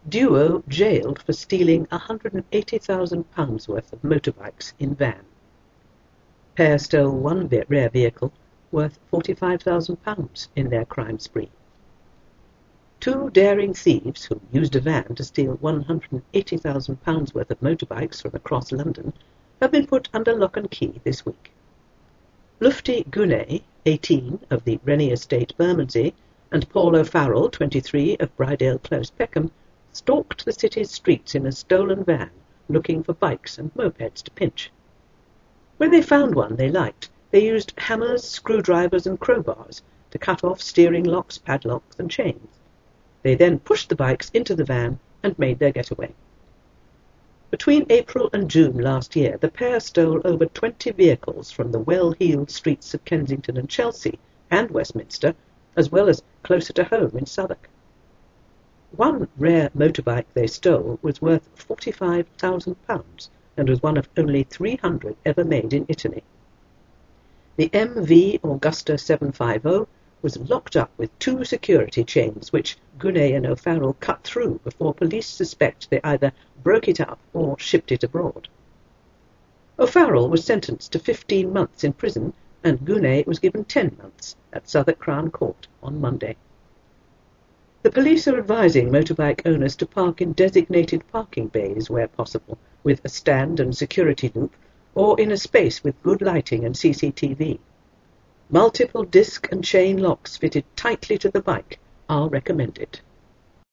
Duo jailed for stealing £180,000 worth of motorbikes in van. Pair stole one rare vehicle worth £45,000 in their crime spree. Two daring thieves who used a van to steal £180,000 worth of motorbikes from across London have been put under lock and key this week. Lufti Gunay, 18, of the Rennie Estate, Bermondsey, and Paul O'Farrell, 23, of Brydale Close, Peckham, stalked the city's streets in a stolen van, looking for bikes and mopeds to pinch. When they found one they liked, they used hammers, screwdrivers and crowbars to cut off steering locks, padlocks and chains. They then pushed the bikes into the van and made their getaway. Between April and June last year, the pair stole over 20 vehicles from the well-heeled streets of Kensington and Chelsea and Westminster, as well as closer to home in Southwark. One rare motorbike they stole was worth £45,000 and was one of only 300 ever made in Italy. The MV Augusta 750 was locked up with 2 security chains, which Gunay and O'Farrell cut through before police suspect they either broke it up or shipped it abroad. O'Farrell was sentenced to 15 months in prison, and Gunay was given 10 months at Southwark Crown Court on Monday. The police are advising motorbike owners to park in designated parking bays where possible, with a stand and security loop, or in a space with good lighting and CCTV. Multiple disc and chain locks fitted tightly to the bike are recommended.